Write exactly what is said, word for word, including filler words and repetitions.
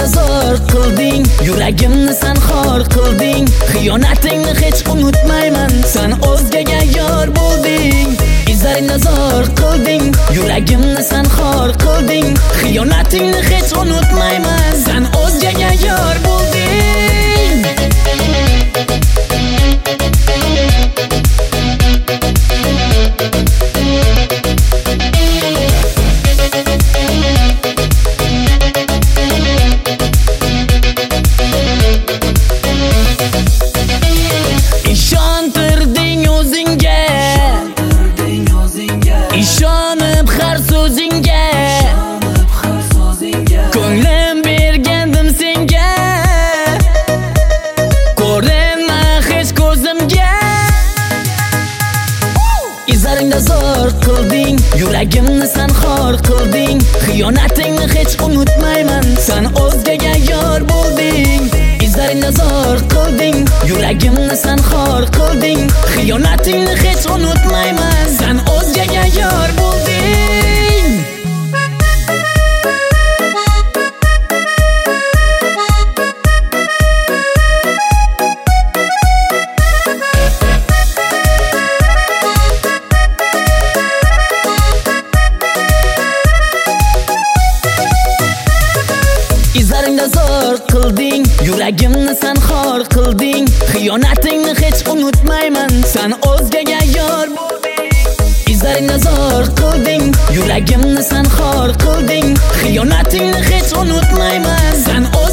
Izlaringda zo'r qilding, yuragimni sen xor qilding. Xiyonatingni hech unutmayman, sen o'zgaga yor bo'lding. Izlaringda zo'r qilding, yuragimni sen xor qilding. Xiyonatingni hech unutmayman, sen o'zgaga yor bo'lding. Ishonib har so'zingga, ko'nglim bergandim senga. Ko'rinma hech ko'zimga. Izlaringda zo'r qilding, yuragimni sen xor qilding. Xiyonatingni hech unutmayman, sen o'zgaga yor bo'lding. Izlaringda zo'r qilding, yuragimni sen xor qilding. Xiyonatingni hech unutmayman, sen o'zgaga yor bo'lding. Izlaringda zo'r qilding, yuragimni sen xor qilding. Xiyonatingni hech unutmayman, sen o'zgaga yor bo'lding. Izlaringda zo'r qilding, yuragimni sen xor qilding. Xiyonatingni hech unutmayman, sen